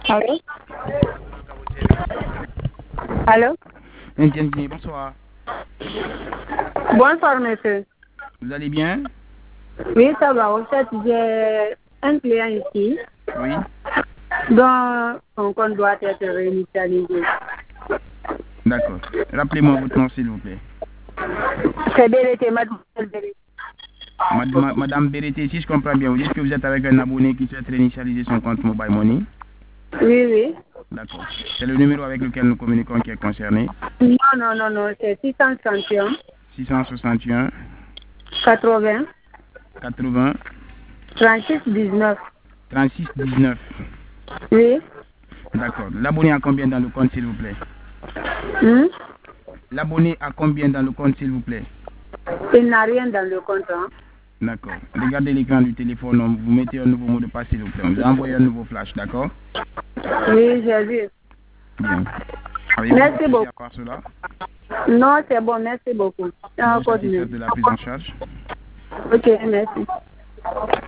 Allô? Allô? Bienvenue, bonsoir. Bonsoir, monsieur. Vous allez bien? Oui, ça va. En fait, j'ai un client ici Oui. dont son compte doit être réinitialisé. D'accord. Rappelez-moi votre nom, s'il vous plaît. C'est Bérété, mademoiselle Bérété. Madame Bérété, si je comprends bien, vous dites que vous êtes avec un abonné qui souhaite réinitialiser son compte Mobile Money. Oui, oui. D'accord. C'est le numéro avec lequel nous communiquons qui est concerné. Non, c'est 661 661 80 80 36 19. 36 19. Oui. D'accord. L'abonné a combien dans le compte, s'il vous plaît? Hmm? L'abonné a combien dans le compte, s'il vous plaît? Il n'a rien dans le compte. Hein. D'accord. Regardez l'écran du téléphone, vous mettez un nouveau mot de passe, s'il vous plaît. Vous envoyez un nouveau flash, d'accord? Oui, j'ai vu. Bien. Merci beaucoup. À part cela, Non, c'est bon, merci beaucoup. vous êtes satisfaite de la prise en charge? Ok, merci.